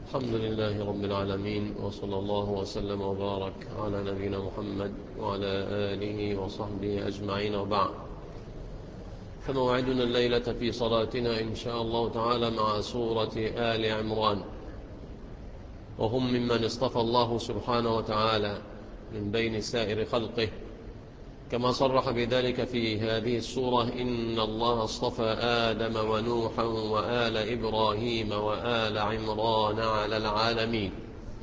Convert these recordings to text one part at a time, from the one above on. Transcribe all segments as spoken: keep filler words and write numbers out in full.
الحمد لله رب العالمين، وصلى الله وسلم وبارك على نبينا محمد وعلى آله وصحبه أجمعين، وبعد. فموعدنا الليلة في صلاتنا إن شاء الله تعالى مع سورة آل عمران، وهم ممن اصطفى الله سبحانه وتعالى من بين سائر خلقه، كما صرح بذلك في هذه السورة: إن الله اصطفى آدم ونوحا وآل إبراهيم وآل عمران على العالمين.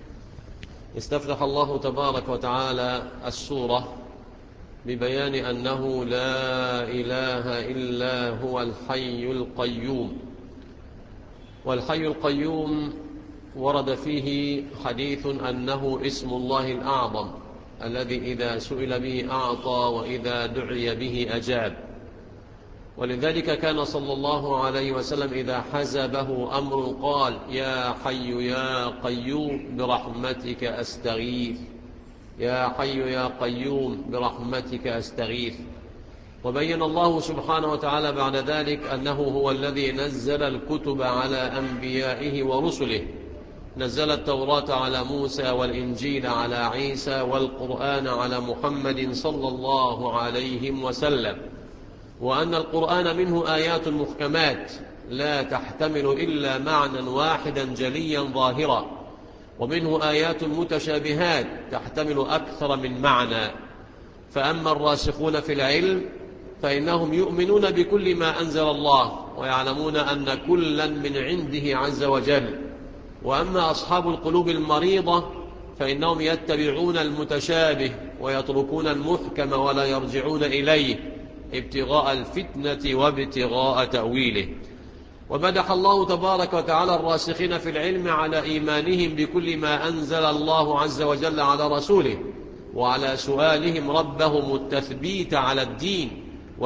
استفتح الله تبارك وتعالى السورة ببيان أنه لا إله إلا هو الحي القيوم، والحي القيوم ورد فيه حديث أنه اسم الله الأعظم الذي إذا سئل به أعطى وإذا دعي به أجاب. ولذلك كان صلى الله عليه وسلم إذا حزبه أمر قال: يا حي يا قيوم برحمتك أستغيث، يا حي يا قيوم برحمتك أستغيث. وبين الله سبحانه وتعالى بعد ذلك أنه هو الذي نزل الكتب على أنبيائه ورسله، نزل التوراة على موسى والإنجيل على عيسى والقرآن على محمد صلى الله عليه وسلم، وأن القرآن منه آيات محكمات لا تحتمل إلا معنى واحدا جليا ظاهرا، ومنه آيات متشابهات تحتمل أكثر من معنى. فأما الراسخون في العلم فإنهم يؤمنون بكل ما أنزل الله، ويعلمون أن كلا من عنده عز وجل. وأما أصحاب القلوب المريضة فإنهم يتبعون المتشابه ويتركون المحكم ولا يرجعون إليه ابتغاء الفتنة وابتغاء تأويله. ومدح الله تبارك وتعالى الراسخين في العلم على إيمانهم بكل ما أنزل الله عز وجل على رسوله، وعلى سؤالهم ربهم التثبيت على الدين،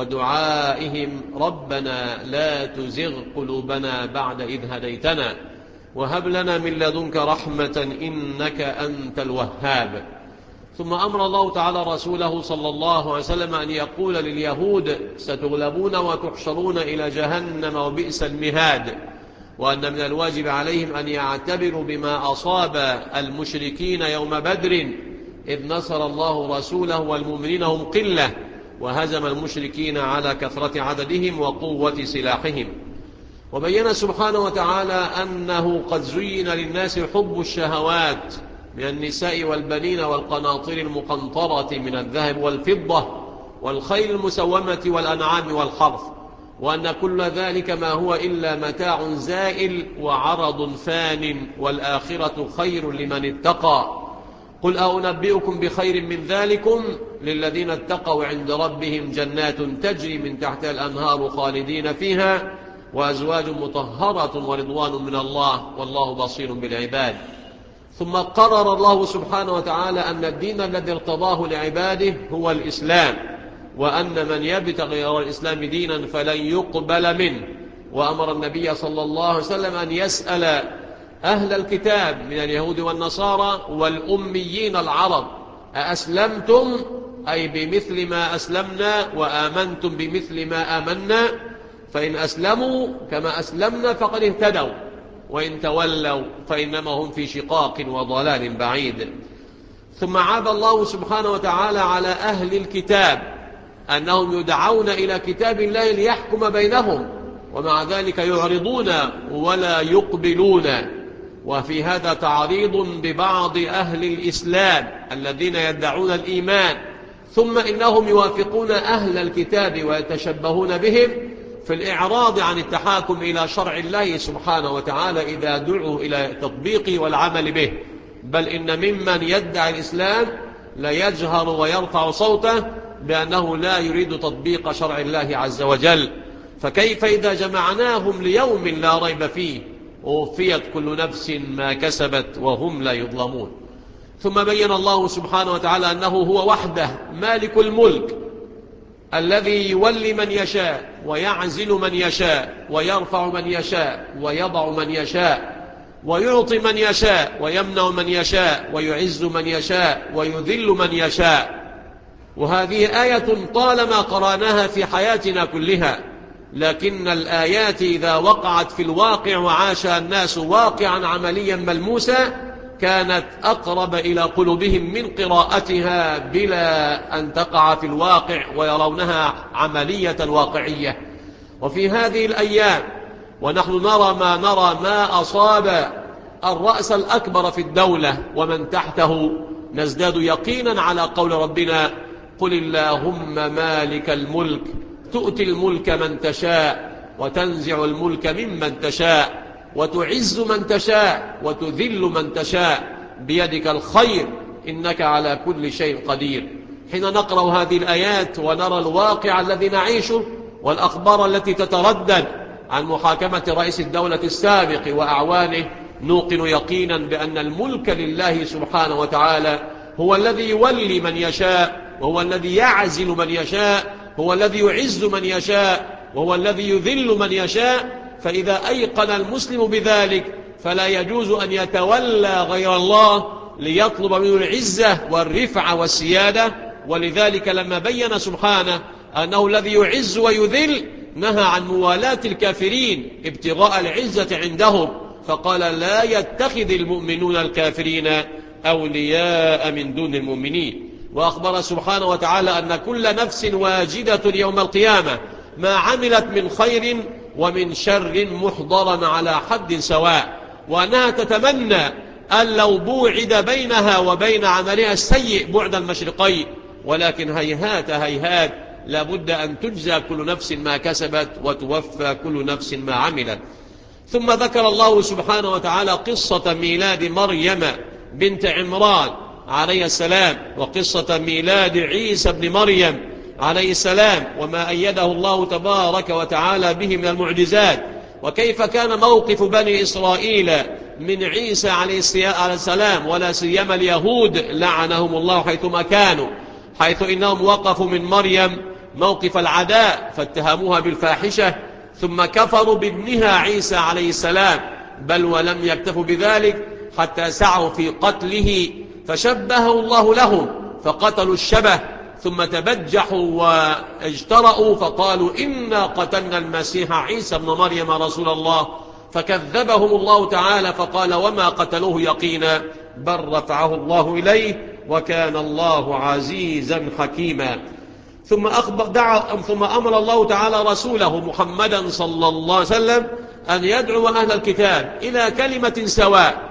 ودعائهم ربنا لا تزغ قلوبنا بعد إذ هديتنا وهب لنا من لدنك رحمة إنك أنت الوهاب. ثم أمر الله تعالى رسوله صلى الله عليه وسلم أن يقول لليهود: ستغلبون وتحشرون إلى جهنم وبئس المهاد، وأن من الواجب عليهم أن يعتبروا بما أصاب المشركين يوم بدر، إذ نصر الله رسوله والمؤمنين هم قلة، وهزم المشركين على كثرة عددهم وقوة سلاحهم. وبين سبحانه وتعالى أنه قد زين للناس حب الشهوات من النساء والبنين والقناطير المقنطرة من الذهب والفضة والخيل المسومة والأنعام والحرث، وأن كل ذلك ما هو إلا متاع زائل وعرض فان، والآخرة خير لمن اتقى. قل أنبئكم بخير من ذلكم للذين اتقوا عند ربهم جنات تجري من تحتها الأنهار خالدين فيها، وأزواج مطهرة ورضوان من الله والله بصير بالعباد. ثم قرر الله سبحانه وتعالى أن الدين الذي ارتضاه لعباده هو الإسلام، وأن من يبتغي غير الإسلام دينا فلن يقبل منه. وأمر النبي صلى الله عليه وسلم أن يسأل أهل الكتاب من اليهود والنصارى والأميين العرب: أأسلمتم؟ أي بمثل ما أسلمنا، وآمنتم بمثل ما آمنا؟ فإن أسلموا كما أسلمنا فقد اهتدوا، وإن تولوا فإنما هم في شقاق وضلال بعيد. ثم عاب الله سبحانه وتعالى على أهل الكتاب أنهم يدعون إلى كتاب الله ليحكم بينهم، ومع ذلك يعرضون ولا يقبلون. وفي هذا تعريض ببعض أهل الإسلام الذين يدعون الإيمان، ثم إنهم يوافقون أهل الكتاب ويتشبهون بهم في الإعراض عن التحاكم إلى شرع الله سبحانه وتعالى إذا دعوا إلى تطبيقه والعمل به. بل إن ممن يدعي الإسلام لا يجهر ويرفع صوته بأنه لا يريد تطبيق شرع الله عز وجل. فكيف إذا جمعناهم ليوم لا ريب فيه ووفيت كل نفس ما كسبت وهم لا يظلمون. ثم بين الله سبحانه وتعالى أنه هو وحده مالك الملك، الذي يولي من يشاء ويعزل من يشاء ويرفع من يشاء ويضع من يشاء ويعطي من يشاء ويمنع من يشاء ويعز من يشاء ويذل من يشاء. وهذه آية طالما قرأناها في حياتنا كلها، لكن الآيات إذا وقعت في الواقع وعاشها الناس واقعا عمليا ملموسا كانت أقرب إلى قلوبهم من قراءتها بلا أن تقع في الواقع ويرونها عملية واقعية. وفي هذه الأيام ونحن نرى ما نرى ما أصاب الرأس الأكبر في الدولة ومن تحته، نزداد يقينا على قول ربنا: قل اللهم مالك الملك تؤتي الملك من تشاء وتنزع الملك ممن تشاء وتعز من تشاء وتذل من تشاء بيدك الخير إنك على كل شيء قدير. حين نقرأ هذه الآيات ونرى الواقع الذي نعيشه والأخبار التي تتردد عن محاكمة رئيس الدولة السابق وأعوانه، نوقن يقينا بأن الملك لله سبحانه وتعالى، هو الذي يولي من يشاء وهو الذي يعزل من يشاء، هو الذي يعز من يشاء وهو الذي يذل من يشاء. فإذا أيقن المسلم بذلك فلا يجوز أن يتولى غير الله ليطلب منه العزة والرفعة والسيادة. ولذلك لما بين سبحانه أنه الذي يعز ويذل نهى عن موالاة الكافرين ابتغاء العزة عندهم، فقال: لا يتخذ المؤمنون الكافرين أولياء من دون المؤمنين. وأخبر سبحانه وتعالى أن كل نفس واجدة يوم القيامة ما عملت من خير ومن شر محضرا على حد سواء، وأنها تتمنى أن لو بوعد بينها وبين عملها السيء بعد المشرقين، ولكن هيهات هيهات لابد أن تجزى كل نفس ما كسبت وتوفى كل نفس ما عملت. ثم ذكر الله سبحانه وتعالى قصة ميلاد مريم بنت عمران عليه السلام وقصة ميلاد عيسى بن مريم عليه السلام وما أيده الله تبارك وتعالى به من المعجزات، وكيف كان موقف بني إسرائيل من عيسى عليه السلام ولا سيما اليهود لعنهم الله حيثما كانوا، حيث إنهم وقفوا من مريم موقف العداء فاتهموها بالفاحشة، ثم كفروا بابنها عيسى عليه السلام، بل ولم يكتفوا بذلك حتى سعوا في قتله فشبهه الله لهم فقتلوا الشبه، ثم تبجحوا واجترأوا فقالوا: إنا قتلنا المسيح عيسى ابن مريم رسول الله، فكذبهم الله تعالى فقال: وما قتلوه يقينا بل رفعه الله إليه وكان الله عزيزا حكيما. ثم أخبر دعا ثم أمر الله تعالى رسوله محمدا صلى الله عليه وسلم أن يدعو أهل الكتاب إلى كلمة سواء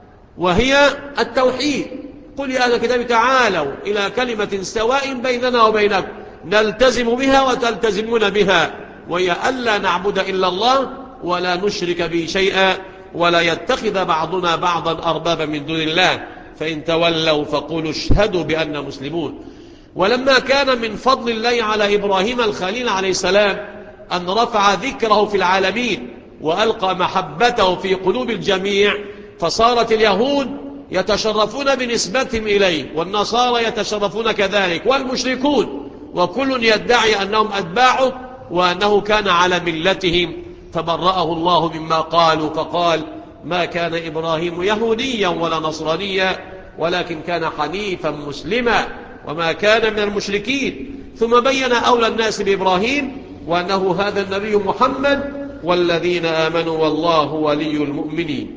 وهي التوحيد. قل يا أهل الكتاب تعالوا إلى كلمة سواء بيننا وبينكم نلتزم بها وتلتزمون بها، وهي ألا نعبد إلا الله ولا نشرك به شيئا ولا يتخذ بعضنا بعضا أربابا من دون الله، فإن تولوا فقولوا اشهدوا بأننا مسلمون. ولما كان من فضل الله على إبراهيم الخليل عليه السلام أن رفع ذكره في العالمين وألقى محبته في قلوب الجميع، فصارت اليهود يتشرفون بنسبتهم إليه والنصارى يتشرفون كذلك والمشركون، وكل يدعي أنهم أتباعه وأنه كان على ملتهم، فبرأه الله مما قالوا فقال: ما كان إبراهيم يهوديا ولا نصرانيا ولكن كان حنيفا مسلما وما كان من المشركين. ثم بين أولى الناس بإبراهيم وأنه هذا النبي محمد والذين آمنوا والله ولي المؤمنين.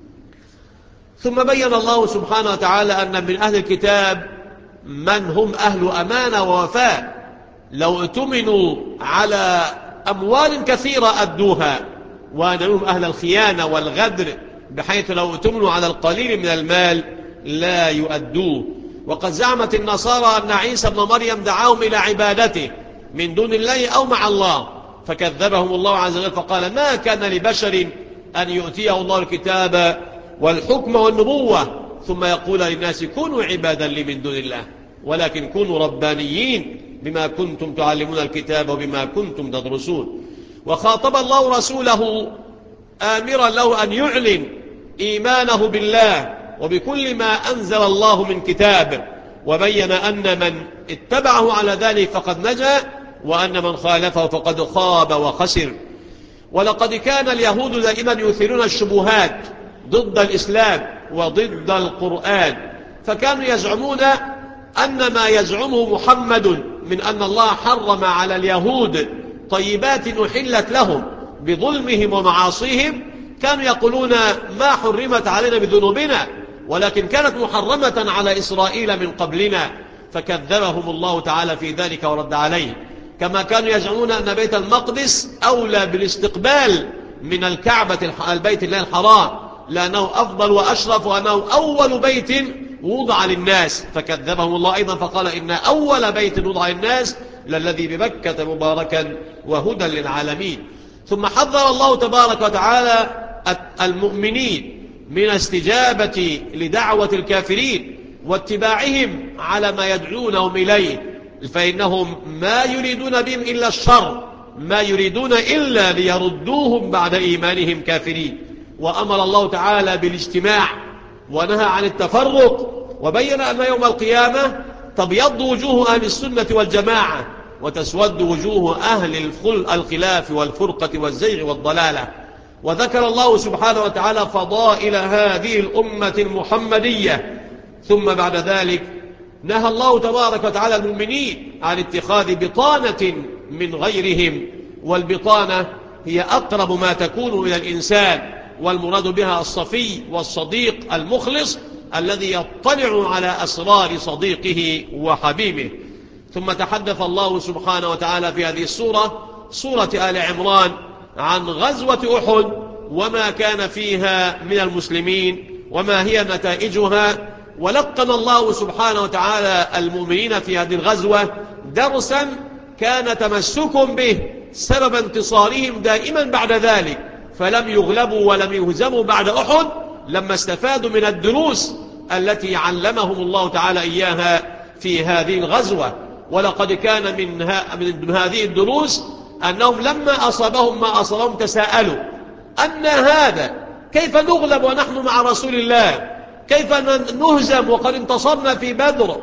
ثم بين الله سبحانه وتعالى أن من أهل الكتاب من هم أهل أمانة ووفاء، لو اؤتمنوا على أموال كثيرة أدوها، وأنهم أهل الخيانة والغدر بحيث لو اؤتمنوا على القليل من المال لا يؤدوه. وقد زعمت النصارى أن عيسى بن مريم دعاهم إلى عبادته من دون الله أو مع الله، فكذبهم الله عز وجل فقال: ما كان لبشر أن يؤتيه الله الكتاب والحكم والنبوة ثم يقول للناس كونوا عبادا لي من دون الله، ولكن كونوا ربانيين بما كنتم تعلمون الكتاب وبما كنتم تدرسون. وخاطب الله رسوله آمرا له أن يعلن إيمانه بالله وبكل ما أنزل الله من كتاب، وبين أن من اتبعه على ذلك فقد نجا وأن من خالفه فقد خاب وخسر. ولقد كان اليهود دائما يثيرون الشبهات ضد الإسلام وضد القرآن، فكانوا يزعمون أن ما يزعمه محمد من أن الله حرم على اليهود طيبات أحلت لهم بظلمهم ومعاصيهم كانوا يقولون ما حرمت علينا بذنوبنا، ولكن كانت محرمة على إسرائيل من قبلنا، فكذبهم الله تعالى في ذلك ورد عليه. كما كانوا يزعمون أن بيت المقدس أولى بالاستقبال من الكعبة البيت الله الحرام، لأنه أفضل وأشرف وأنه أول بيت وضع للناس، فكذبهم الله أيضا فقال إن أول بيت وضع للناس للذي بمكة مباركا وهدى للعالمين. ثم حذر الله تبارك وتعالى المؤمنين من استجابة لدعوة الكافرين واتباعهم على ما يدعونهم إليه، فإنهم ما يريدون بهم إلا الشر، ما يريدون إلا ليردوهم بعد إيمانهم كافرين. وأمر الله تعالى بالاجتماع ونهى عن التفرق، وبين أن يوم القيامة تبيض وجوه أهل السنة والجماعة وتسود وجوه أهل الخلاف والفرقة والزيغ والضلالة. وذكر الله سبحانه وتعالى فضائل هذه الأمة المحمدية. ثم بعد ذلك نهى الله تبارك وتعالى المؤمنين عن اتخاذ بطانة من غيرهم، والبطانة هي أقرب ما تكون إلى الإنسان، والمراد بها الصفي والصديق المخلص الذي يطلع على أسرار صديقه وحبيبه. ثم تحدث الله سبحانه وتعالى في هذه السورة، سورة آل عمران، عن غزوة أحد وما كان فيها من المسلمين وما هي نتائجها. ولقن الله سبحانه وتعالى المؤمنين في هذه الغزوة درسا كان تمسكهم به سبب انتصارهم دائما بعد ذلك، فلم يغلبوا ولم يهزموا بعد أحد لما استفادوا من الدروس التي علمهم الله تعالى إياها في هذه الغزوة. ولقد كان من, ها من هذه الدروس أنهم لما أصابهم ما أصابهم تساءلوا أن هذا كيف نغلب ونحن مع رسول الله، كيف نهزم وقد انتصرنا في بدر.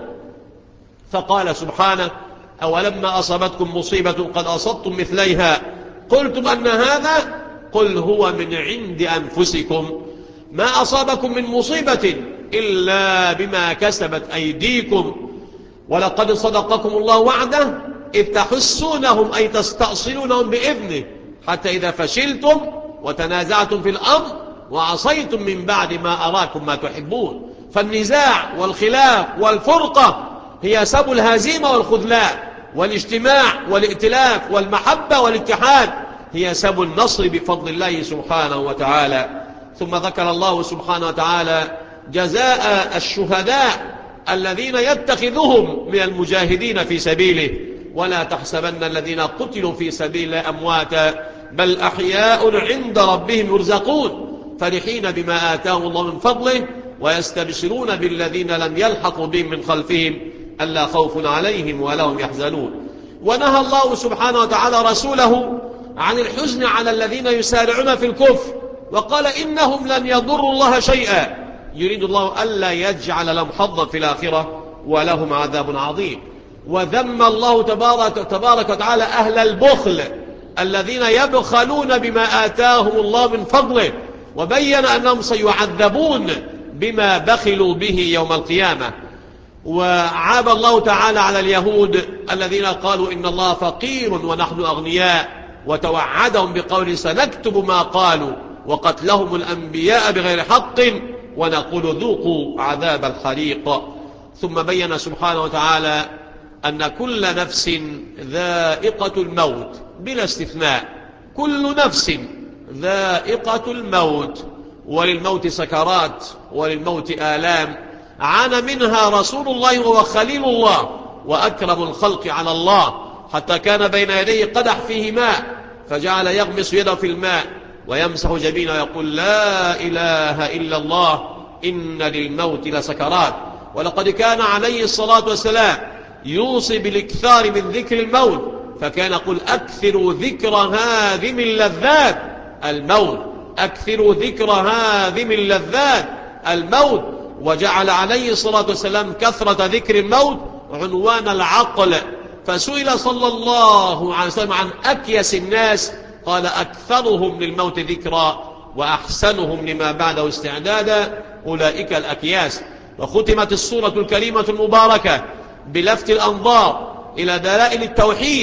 فقال سبحانه أولما أصابتكم مصيبة قد أصبتم مثليها قلتم أن هذا قل هو من عند أنفسكم ما أصابكم من مصيبة إلا بما كسبت أيديكم ولقد صدقكم الله وعده إذ تحسونهم أي تستأصلونهم بإذنه حتى إذا فشلتم وتنازعتم في الأمر وعصيتم من بعد ما أراكم ما تحبون. فالنزاع والخلاف والفرقة هي سبب الهزيمة والخذلان، والاجتماع والائتلاف والمحبة والاتحاد هي سبب النصر بفضل الله سبحانه وتعالى. ثم ذكر الله سبحانه وتعالى جزاء الشهداء الذين يتخذهم من المجاهدين في سبيله ولا تحسبن الذين قتلوا في سبيل الله أمواتا بل أحياء عند ربهم يرزقون فرحين بما آتاهم الله من فضله ويستبشرون بالذين لم يلحقوا بهم من خلفهم ألا خوف عليهم ولا هم يحزنون. ونهى الله سبحانه وتعالى رسوله عن الحزن على الذين يسارعون في الكفر وقال إنهم لن يضروا الله شيئا يريد الله ألا يجعل لهم حظا في الآخرة ولهم عذاب عظيم. وذم الله تبارك, تبارك وتعالى أهل البخل الذين يبخلون بما آتاهم الله من فضله وبين أنهم سيعذبون بما بخلوا به يوم القيامة. وعاب الله تعالى على اليهود الذين قالوا إن الله فقير ونحن أغنياء وتوعدهم بقول سنكتب ما قالوا وقتلهم الأنبياء بغير حق ونقول ذوقوا عذاب الحريق. ثم بين سبحانه وتعالى أن كل نفس ذائقة الموت بلا استثناء، كل نفس ذائقة الموت وللموت سكرات وللموت آلام عانى منها رسول الله وهو خليل الله وأكرم الخلق على الله حتى كان بين يديه قدح فيه ماء فجعل يغمس يده في الماء ويمسح جبينه ويقول لا إله إلا الله إن للموت لسكرات. ولقد كان عليه الصلاة والسلام يوصي بالاكثار من ذكر الموت فكان يقول أكثروا ذكر هاذم اللذات الموت، أكثروا ذكر هاذم اللذات الموت. وجعل عليه الصلاة والسلام كثرة ذكر الموت عنوان العقل، فسئل صلى الله عليه وسلم عن أكيس الناس قال أكثرهم للموت ذكرا وأحسنهم لما بعده استعدادا أولئك الأكياس. وختمت السورة الكريمة المباركة بلفت الأنظار إلى دلائل التوحيد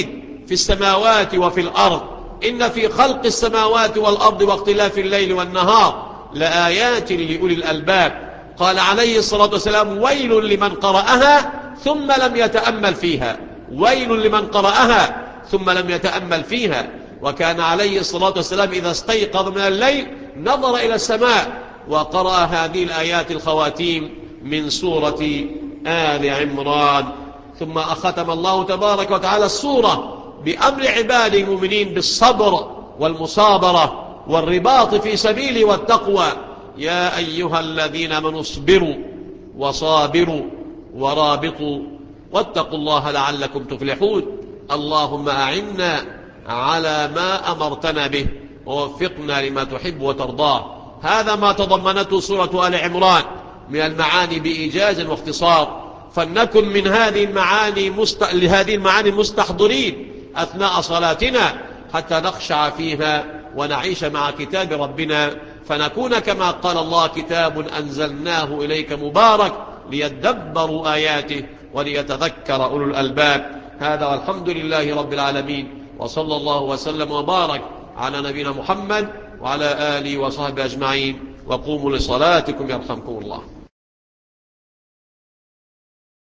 في السماوات وفي الأرض إن في خلق السماوات والأرض واختلاف الليل والنهار لآيات لأولي الألباب. قال عليه الصلاة والسلام ويل لمن قرأها ثم لم يتأمل فيها، ويل لمن قرأها ثم لم يتأمل فيها. وكان عليه الصلاة والسلام إذا استيقظ من الليل نظر إلى السماء وقرأ هذه الآيات الخواتيم من سورة آل عمران. ثم أختم الله تبارك وتعالى السورة بأمر عباد المؤمنين بالصبر والمصابرة والرباط في سبيله والتقوى. يا أيها الذين آمنوا اصبروا وصابروا ورابطوا واتقوا الله لعلكم تفلحون. اللهم أعنا على ما أمرتنا به ووفقنا لما تحب وترضاه. هذا ما تضمنته سورة آل عمران من المعاني بإيجاز واختصار، فلنكن من هذه المعاني مست... لهذه المعاني مستحضرين أثناء صلاتنا حتى نخشع فيها ونعيش مع كتاب ربنا، فنكون كما قال الله كتاب أنزلناه إليك مبارك ليدبروا آياته وليتذكر أولو الألباب. هذا والحمد لله رب العالمين، وصلى الله وسلم وبارك على نبينا محمد وعلى آله وصحبه أجمعين. وقوموا لصلاتكم يرحمكم الله.